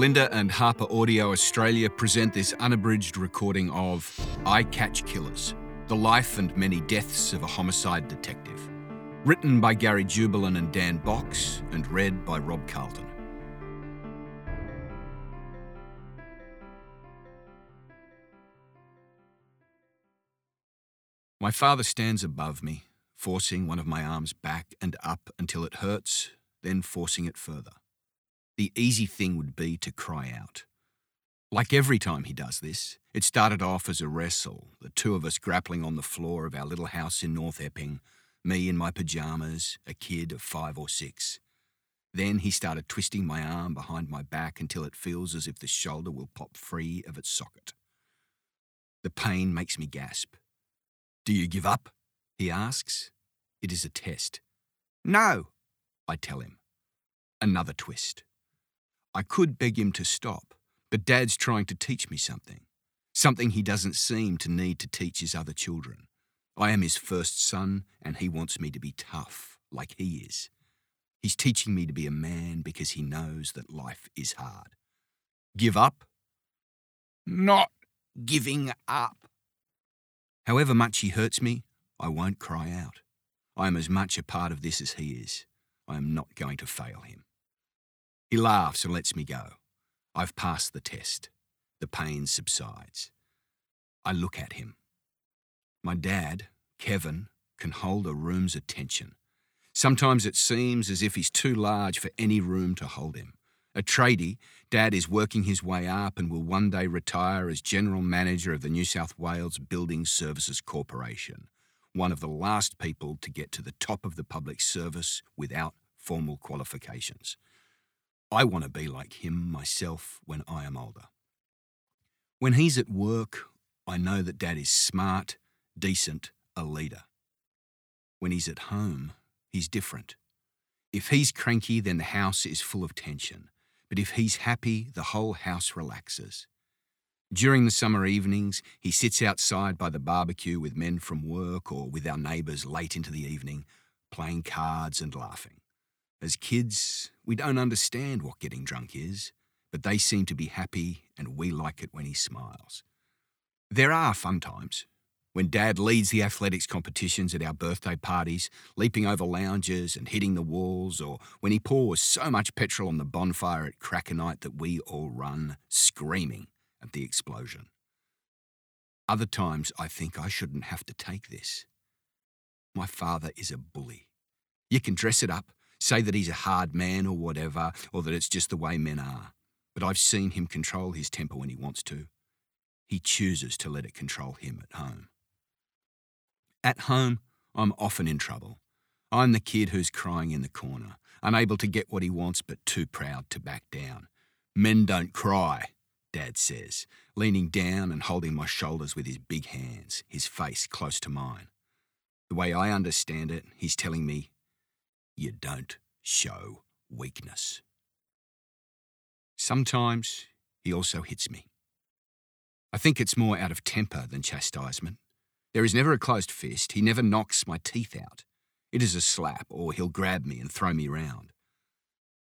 Melinda and Harper Audio Australia present this unabridged recording of I Catch Killers, the life and many deaths of a homicide detective. Written by Gary Jubelin and Dan Box and read by Rob Carlton. My father stands above me, forcing one of my arms back and up until it hurts, then forcing it further. The easy thing would be to cry out. Like every time he does this, it started off as a wrestle, the two of us grappling on the floor of our little house in North Epping, me in my pyjamas, a kid of 5 or 6. Then he started twisting my arm behind my back until it feels as if the shoulder will pop free of its socket. The pain makes me gasp. "Do you give up?" he asks. It is a test. "No," I tell him. Another twist. I could beg him to stop, but Dad's trying to teach me something he doesn't seem to need to teach his other children. I am his first son, and he wants me to be tough, like he is. He's teaching me to be a man because he knows that life is hard. Give up? Not giving up. However much he hurts me, I won't cry out. I am as much a part of this as he is. I am not going to fail him. He laughs and lets me go. I've passed the test. The pain subsides. I look at him. My dad, Kevin, can hold a room's attention. Sometimes it seems as if he's too large for any room to hold him. A tradie, Dad is working his way up and will one day retire as General Manager of the New South Wales Building Services Corporation, one of the last people to get to the top of the public service without formal qualifications. I want to be like him myself when I am older. When he's at work, I know that Dad is smart, decent, a leader. When he's at home, he's different. If he's cranky, then the house is full of tension. But if he's happy, the whole house relaxes. During the summer evenings, he sits outside by the barbecue with men from work or with our neighbours late into the evening, playing cards and laughing. As kids, we don't understand what getting drunk is, but they seem to be happy and we like it when he smiles. There are fun times. When Dad leads the athletics competitions at our birthday parties, leaping over lounges and hitting the walls, or when he pours so much petrol on the bonfire at crack o' night that we all run, screaming at the explosion. Other times I think I shouldn't have to take this. My father is a bully. You can dress it up, say that he's a hard man or whatever, or that it's just the way men are. But I've seen him control his temper when he wants to. He chooses to let it control him at home. At home, I'm often in trouble. I'm the kid who's crying in the corner, unable to get what he wants but too proud to back down. Men don't cry, Dad says, leaning down and holding my shoulders with his big hands, his face close to mine. The way I understand it, he's telling me, you don't show weakness. Sometimes he also hits me. I think it's more out of temper than chastisement. There is never a closed fist. He never knocks my teeth out. It is a slap, or he'll grab me and throw me round.